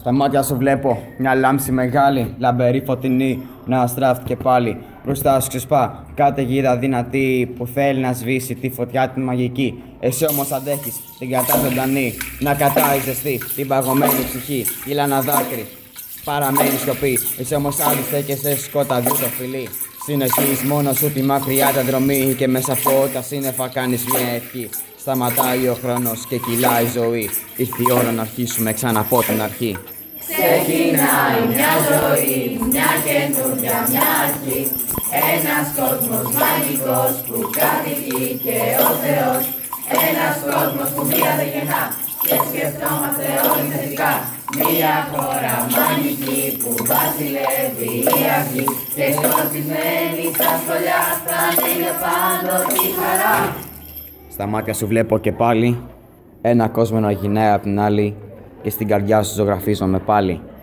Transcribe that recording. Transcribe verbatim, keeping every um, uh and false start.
Στα μάτια σου βλέπω μια λάμψη μεγάλη, λαμπερή φωτεινή, να στράφτηκε πάλι. Μπροστά σου ξεσπά καταιγίδα δυνατή που θέλει να σβήσει τη φωτιά τη μαγική. Εσύ όμως αντέχεις την κρατάς ζωντανή, να κατάει ζεστή την παγωμένη ψυχή. Γυλά ένα δάκρυ, παραμένει σιωπή. Εσύ όμως άλλη στέκεσαι σκοταδί το φιλί. Συνεχίζεις μόνο σου τη μακριά τα δρομή και μέσα από τα σύννεφα κάνεις μια ευχή. Σταματάει ο χρόνος και κυλάει η ζωή. Ήρθε η ώρα να αρχίσουμε ξανά από την αρχή. Ξεκινάει μια ζωή, μια καινούργια, μια αρχή. Ένας κόσμος μαγικός που κατοικεί και ο Θεός. Ένας κόσμος που μία δεν γεννά και σκεφτόμαστε όλοι θετικά. Μια χώρα μαγική που βασιλεύει η αρχή. Και σκορπισμένη στα σχολιά θα είναι πάντοτε η χαρά. Στα μάτια σου βλέπω και πάλι ένα κόσμο να γυρνάει απ' την άλλη και στην καρδιά σου ζωγραφίζομαι πάλι.